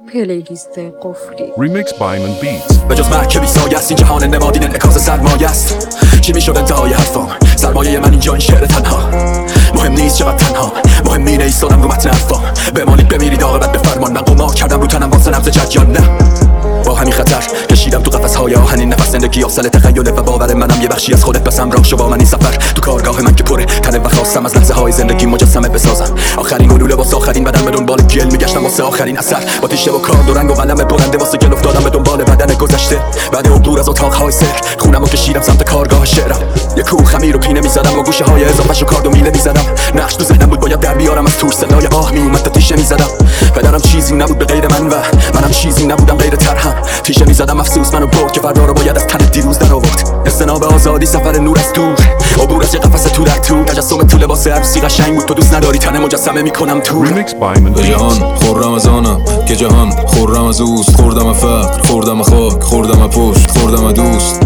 پلیلیست قفلی Remix by Man Beats. به جز مرگ که بی‌سایه است این جهان نمادین انعکاس سرمایه است. چی میشد انتهای حرفام؟ سرمایه من اینجا این شعر تنها. مهم نیست چقدر تنها، مهم اینه ایستادم رو متن حرفام. بمانید بمیرید عاقبت به فرمان. من قمار کردم رو تنم واسه نبض جریان. نه با همین خطر کشیدم تو قفس‌های آهنین نفس زندگی آفسل تخیله و باور منم یه بخشی از خودت. بس همراه شو با من این سفر تو کارگاه من که پره تنه و خواستم از لحظه های زندگی مجسمه بسازم. آخرین گلوله واسه آخرین بدن به دنبال گل میگشتم واسه آخرین اثر. با تیشه و کارد و رنگ و قلم برنده واسه گل افتادم به دنبال بدن گذشته. بعد عبور از اتاق‌های سحر خونمو کشیدم سمت کارگاه شعرم. یه کوه خمیر و پینه میزدم و گوشه های اضافه‌شو کارد و میله میزدم. نقش تو ذهنم بود باید در بیارم از تور صدای آه میومد تا تیشه میزدم. پدرم چیزی نبود به غیر من و منم چیزی نبودم غیر ترهم. تیشه میزدم افسوس منو برد که فردا رو باید از تن دیروز در آورد. استناب آزادی سفر نور از دور عبور از یه قفس تو در تو. تجسم تو لباس عروسی قشنگ بود تو دوست نداری تن مجسمه میکنم تو. Remix by Man به Beats. جهان خورم از آنم که جهان خورم از اوست. خوردم فقر خوردم خاک خوردم پشت خوردم دوست.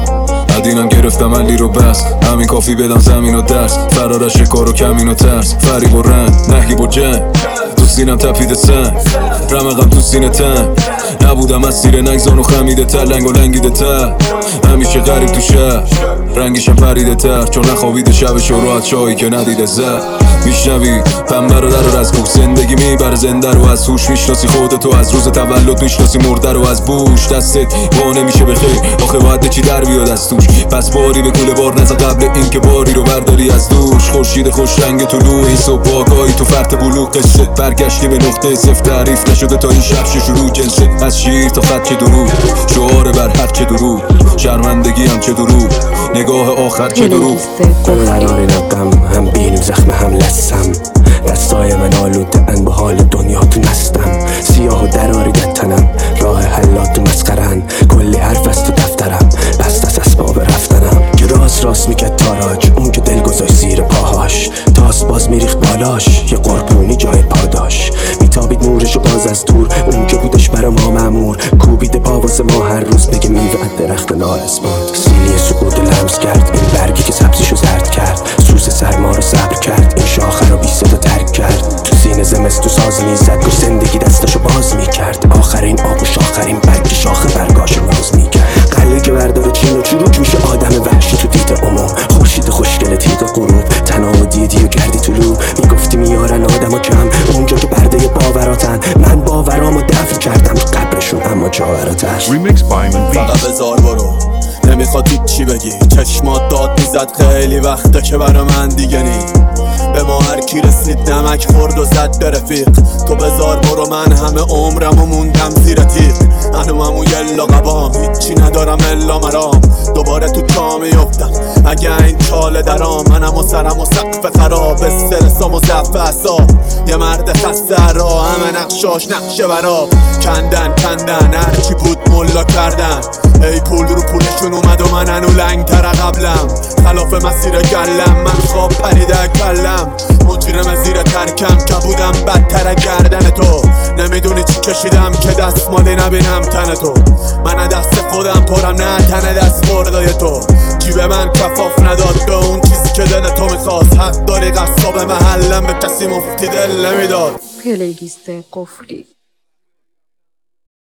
ادینم گرفتم علی رو بس همین کافی بدم زمین و دست. فرار شکار و کمین و ترس فریب و رنگ نهیب و جنگ. تو سینم تپیده سنگ رمقم تو سینه تنگ. نبودم از سیر نگزان و خمیده تر لنگ و لنگیده تر. همیشه غریب تو شهر رنگشم پریده تر چون نخوابیده شبش و راحت شایی که ندیده زد. میشنوی پنبه رو در و از کوه زندگی میبره زنده رو از هوش. میشناسی خودتو از روز تولد میشناسی مرده رو از بوش. دستت وا نمیشه بخیر آخه باید چی در بیاد از توش. پس باری به کوله بار نزد قبل این که باری رو برداری از دوش. خورشید خوش رنگ طلوع این صبح آگاهی تو فرط بلوغ قصه برگشتی به نقطه صفر. تعریف نشده تا این شب شروع جنسه از شیر تا خط چه دروغ. شعار بر حق چه دروغ شرمندگی هم چه دروغ نگاه آخر چه دروغ. قراری نقم هم بینیم زخم هم لسم. دستای من آلوده ان به حال دنیا تو نستم. سیاه و دراری در تنم راه حلات تو مسخرن. کلی حرف از تو دفترم بست از اسباب رفتنم. که راست میکرد تاراج اون که دل گذاشت زیر پاهاش. تاس باز میریخت بالاش یه قربونی جای پاداش. میتابید نورشو باز از دور اون که بودش برا ما مأمور. کوبیده پا واسه ما هر روز بگه میوه درخت نارسمان. سیلی سکوت لمس کرد این برگی که سبزیشو زرد کرد. سوز سرما رو صبر کرد این شاخه رو بی صدا ترک کرد. تو سینه زمستو ساز میزد گوش زندگی دستشو باز میکرد. آخرین آغوش آخرین برگ شاخه برگاشو باز میکرد. قلبی که برداره چین و چروک میشه آدم وحشی تو دید عموم. خورشید خوشگل تیغ غروب تنها دیدی و کردی طلوع. میگفتی میارن آدمو کم اونجا که برده باوراتن. من باورامو دفن کردم تو قبرشون اما جاوراتش. Remix by Man فقط Beats. بذار برو نمیخواد چی بگی. چشمات داد میزد خیلی وقته که برا من دیگه نی. به ما هر کی رسید نمک خورد و زد به رفیق. تو بذار برو من همه عمرمو موندم زیر تیغ. هنومم و یلا قبام هیچی ندارم الا مرام. دوباره تو جا میفتم اگه این چاله درام. منم و سرم و سقف خراب استرسام و ضعف اعصاب. یه مرد خسته را همه نقشاش نقشه براب. کندن هرچی بود ملا کردن. ای پول رو پولشون اومد و من هنو لنگ تر قبلم. خلاف مسیر گلم من خواب پریده کلم. مجرم زیر ترکم که بودم بدتر گردن تو. نمیدونی چی کشیدم که دستمالی نبینم تن تو. من دست خودم پرم نه تن دست بردای تو. جیب من کفاف نداد به اون چیزی که دل تو میخواست. حق داری قصاب محلم به کسی مفتی دل نمیداد. پلیلیست قفلی